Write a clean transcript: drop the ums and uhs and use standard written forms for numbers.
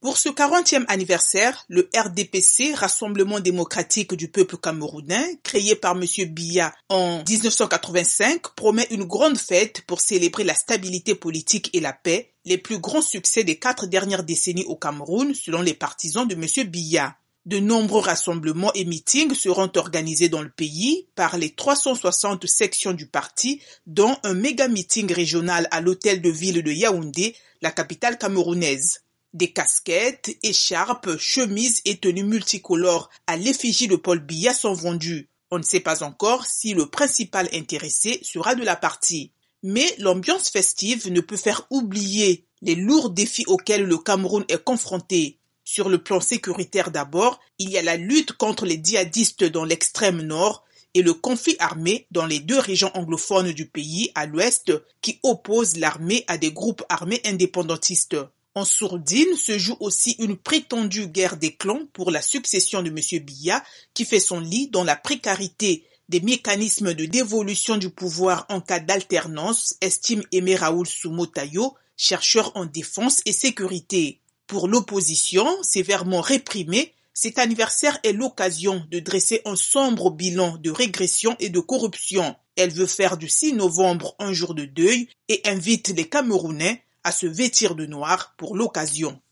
Pour ce 40e anniversaire, le RDPC, Rassemblement démocratique du peuple camerounais, créé par M. Biya en 1985, promet une grande fête pour célébrer la stabilité politique et la paix, les plus grands succès des 4 dernières décennies au Cameroun, selon les partisans de M. Biya. De nombreux rassemblements et meetings seront organisés dans le pays par les 360 sections du parti, dont un méga-meeting régional à l'hôtel de ville de Yaoundé, la capitale camerounaise. Des casquettes, écharpes, chemises et tenues multicolores à l'effigie de Paul Biya sont vendues. On ne sait pas encore si le principal intéressé sera de la partie. Mais l'ambiance festive ne peut faire oublier les lourds défis auxquels le Cameroun est confronté. Sur le plan sécuritaire d'abord, il y a la lutte contre les djihadistes dans l'extrême nord et le conflit armé dans les 2 régions anglophones du pays à l'ouest qui opposent l'armée à des groupes armés indépendantistes. En sourdine se joue aussi une prétendue guerre des clans pour la succession de M. Biya qui fait son lit dans la précarité des mécanismes de dévolution du pouvoir en cas d'alternance, estime Aimé Raoul Soumotayo, chercheur en défense et sécurité. Pour l'opposition, sévèrement réprimée, cet anniversaire est l'occasion de dresser un sombre bilan de régression et de corruption. Elle veut faire du 6 novembre un jour de deuil et invite les Camerounais à se vêtir de noir pour l'occasion.